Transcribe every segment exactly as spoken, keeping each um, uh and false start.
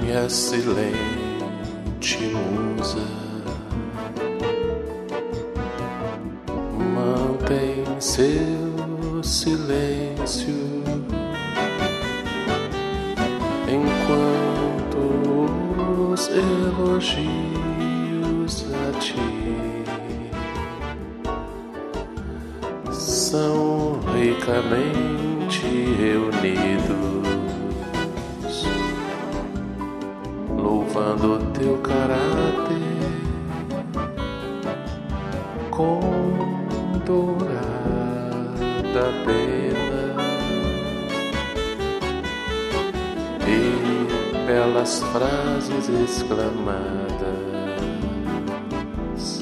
minha silente musa, mantém seu silêncio enquanto os elogios a ti são ricamente reunidos, louvando teu caráter com dourada pena e belas frases exclamadas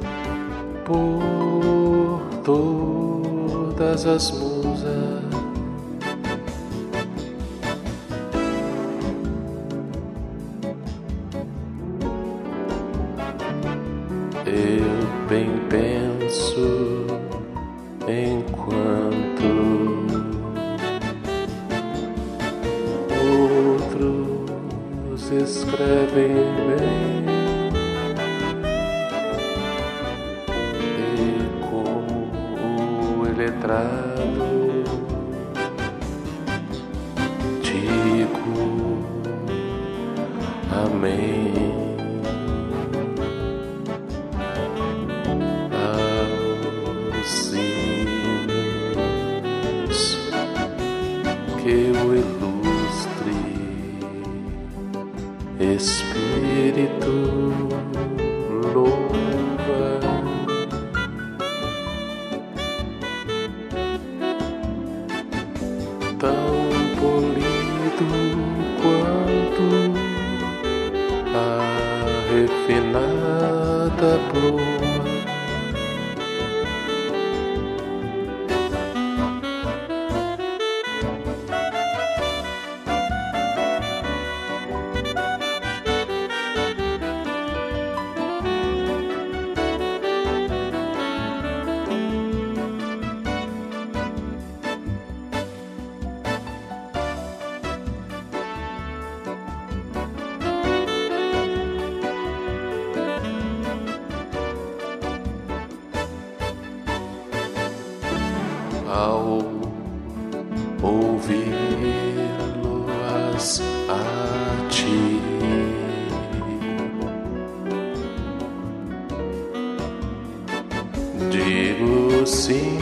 por todas as musas. Eu bem penso enquanto outros escrevem bem, e como o letrado digo amém. Que o ilustre Espírito louva, tão polido quanto a refinada pluma. Ao ouvi-lo-as a ti, digo sim,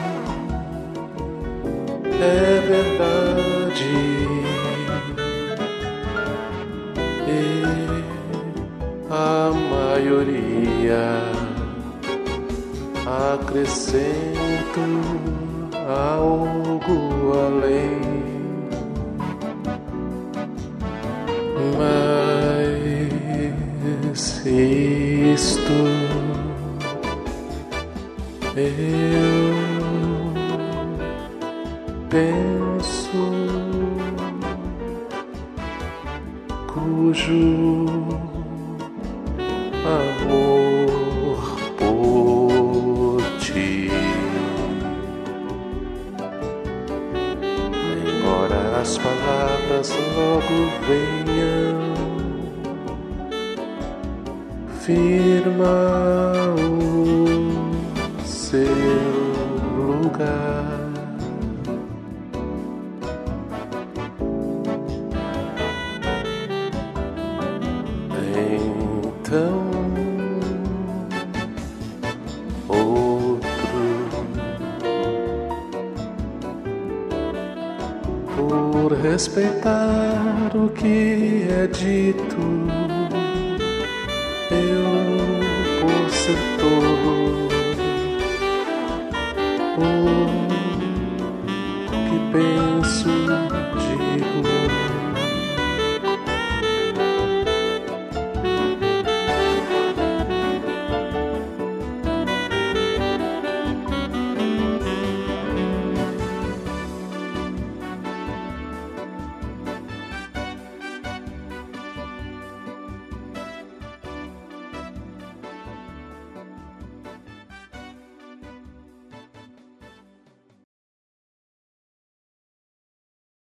é verdade, e a maioria acrescento algo além, mas isto eu penso, cujo amor por ti, embora as palavras logo venham, firma o seu lugar. Então outro, por respeitar o que é dito, eu por ser tolo, o que penso